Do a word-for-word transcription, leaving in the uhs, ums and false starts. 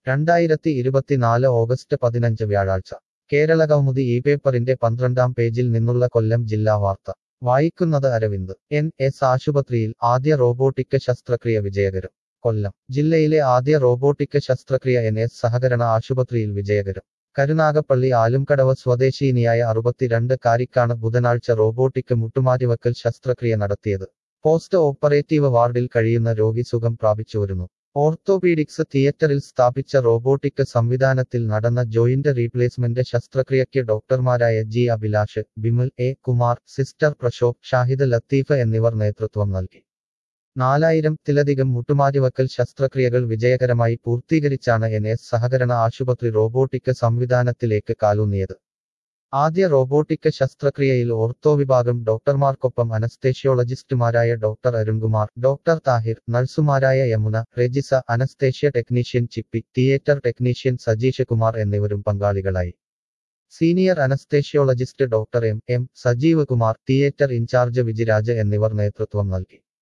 രണ്ടായിരത്തി ഇരുപത്തിനാല് ഓഗസ്റ്റ് പതിനഞ്ച് വ്യാഴാഴ്ച കേരളകൗമുദി ഈ പേപ്പറിന്റെ പന്ത്രണ്ടാം പേജിൽ നിന്നുള്ള കൊല്ലം ജില്ലാ വാർത്ത വായിക്കുന്നത് അരവിന്ദ്. എൻ എസ് ആശുപത്രിയിൽ ആദ്യ റോബോട്ടിക് ശസ്ത്രക്രിയ വിജയകരം. കൊല്ലം ജില്ലയിലെ ആദ്യ റോബോട്ടിക് ശസ്ത്രക്രിയ എൻ എസ് സഹകരണ ആശുപത്രിയിൽ വിജയകരം. കരുനാഗപ്പള്ളി ആലുംകടവ് സ്വദേശിനിയായ അറുപത്തിരണ്ട് കാരിക്കാണ് ബുധനാഴ്ച റോബോട്ടിക് മുട്ടുമാറ്റിവെക്കൽ ശസ്ത്രക്രിയ നടത്തിയത്. പോസ്റ്റ് ഓപ്പറേറ്റീവ് വാർഡിൽ കഴിയുന്ന രോഗി സുഖം പ്രാപിച്ചുവരുന്നു. ഓർത്തോപീഡിക്സ് തിയേറ്ററിൽ സ്ഥാപിച്ച റോബോട്ടിക് സംവിധാനത്തിൽ നടന്ന ജോയിന്റ് റീപ്ലേസ്മെന്റ് ശസ്ത്രക്രിയയ്ക്ക് ഡോക്ടർമാരായ G Abhilash, Bimal A Kumar, sister Prashobh, Shahid Latheef എന്നിവർ നേതൃത്വം നൽകി. നാലായിരത്തിലധികം മുട്ടുമാറ്റിവെക്കൽ ശസ്ത്രക്രിയകൾ വിജയകരമായി പൂർത്തീകരിച്ചാണ് എൻ എസ് സഹകരണ ആശുപത്രി റോബോട്ടിക് സംവിധാനത്തിലേക്ക് കാലൂന്നിയത്. ആദ്യ റോബോട്ടിക് ശസ്ത്രക്രിയയിൽ ഓർത്തോ വിഭാഗം ഡോക്ടർമാർക്കൊപ്പം അനസ്തേഷ്യോളജിസ്റ്റുമാരായ ഡോക്ടർ അരുൺകുമാർ, ഡോക്ടർ താഹിർ, നഴ്സുമാരായ Yamuna, Rejisa, anaesthesia technician Chippy, theatre technician Sajeesh Kumar എന്നിവരും പങ്കാളികളായി. Senior anaesthesiologist doctor M M Sajeev Kumar, theatre incharge Vijiraj എന്നിവർ നേതൃത്വം നൽകി.